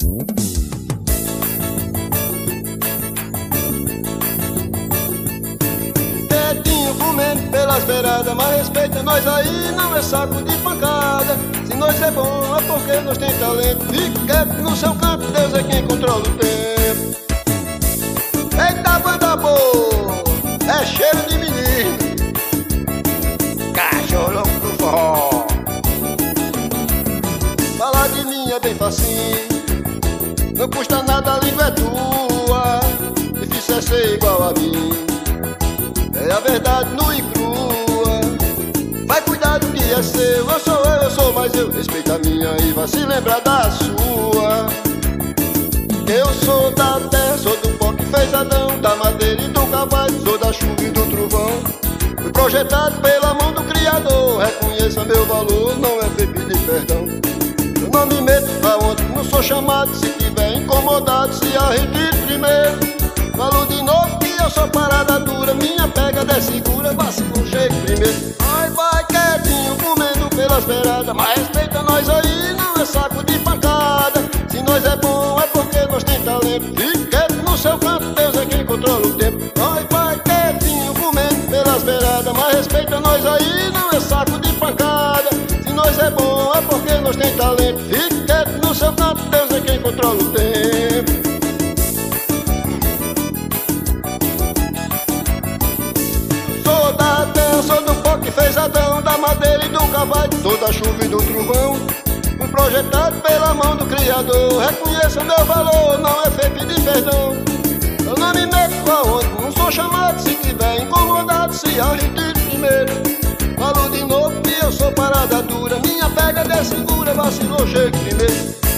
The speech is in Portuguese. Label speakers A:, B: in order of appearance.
A: Quietinho comendo pelas beiradas, mas respeita nós aí, não é saco de pancada. Se nós é bom é porque nós tem talento. Fique quieto no seu canto, Deus é quem controla o tempo. Eita banda boa, é cheiro de menino, cachorro louco do forró. Falar de mim é bem facinho, não custa nada, a língua é tua. Difícil é ser igual a mim, é a verdade nua e crua. Vai cuidar do que é seu, eu sou mais eu. Respeita a minha e vai se lembrar da sua. Eu sou da terra, sou do pó que fez Adão, da madeira e do cavalo, sou da chuva e do trovão. Fui projetado pela mão do Criador, reconheça meu valor, não é feito pedir perdão. Eu não me meto aonde não sou chamado, se tiver incomodado, se arretire primeiro. Falo de novo que eu sou parada dura, minha pegada é segura, vacilo chego primeiro. Ai, vai quietinho comendo pelas beiradas, mas respeita nós aí, não é saco de pancada. Se nós é bom é porque nós tem talento. Fique quieto no seu canto, Deus é quem controla o tempo. Ai, vai quietinho comendo pelas beiradas, mas respeita nós aí, não é saco de pancada. Se nós é bom é porque nós tem talento. Fique quieto no seu canto, Deus é quem controla o tempo. Sou da terra, sou do pó que fez Adão, da madeira e do cavalo, sou da chuva e do trovão. Fui projetado pela mão do Criador, reconheça meu valor, não é feito pedir perdão. Eu não me meto aonde não sou chamado, se tiver incomodado, se arretire primeiro. Falo de novo que eu sou parada dura, minha pegada é segura, vacilou, chego primeiro.